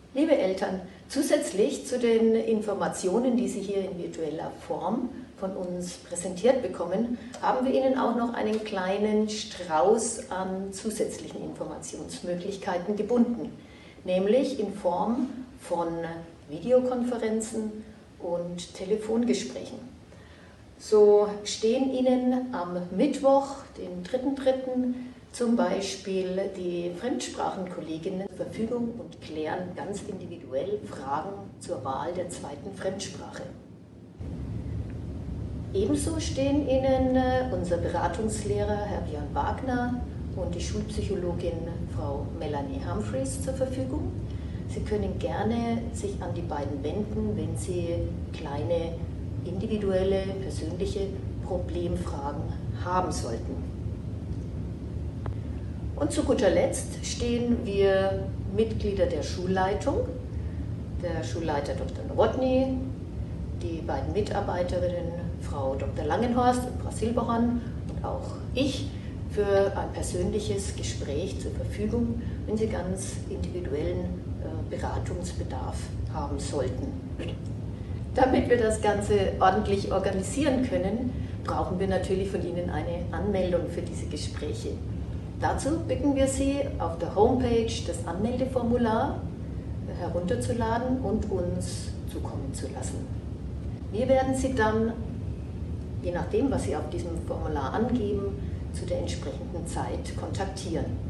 Liebe Eltern, zusätzlich zu den Informationen, die Sie hier in virtueller Form von uns präsentiert bekommen, haben wir Ihnen auch noch einen kleinen Strauß an zusätzlichen Informationsmöglichkeiten gebunden, nämlich in Form von Videokonferenzen und Telefongesprächen. So stehen Ihnen am Mittwoch, den 3.3., zum Beispiel die Fremdsprachenkolleginnen zur Verfügung und klären ganz individuell Fragen zur Wahl der zweiten Fremdsprache. Ebenso stehen Ihnen unser Beratungslehrer Herr Björn Wagner und die Schulpsychologin Frau Melanie Humphreys zur Verfügung. Sie können gerne sich an die beiden wenden, wenn Sie kleine individuelle, persönliche Problemfragen haben sollten. Und zu guter Letzt stehen wir Mitglieder der Schulleitung, der Schulleiter Dr. Nowotny, die beiden Mitarbeiterinnen Frau Dr. Langenhorst und Frau Silberhorn und auch ich für ein persönliches Gespräch zur Verfügung, wenn Sie ganz individuellen Beratungsbedarf haben sollten. Damit wir das Ganze ordentlich organisieren können, brauchen wir natürlich von Ihnen eine Anmeldung für diese Gespräche. Dazu bitten wir Sie, auf der Homepage das Anmeldeformular herunterzuladen und uns zukommen zu lassen. Wir werden Sie dann, je nachdem, was Sie auf diesem Formular angeben, zu der entsprechenden Zeit kontaktieren.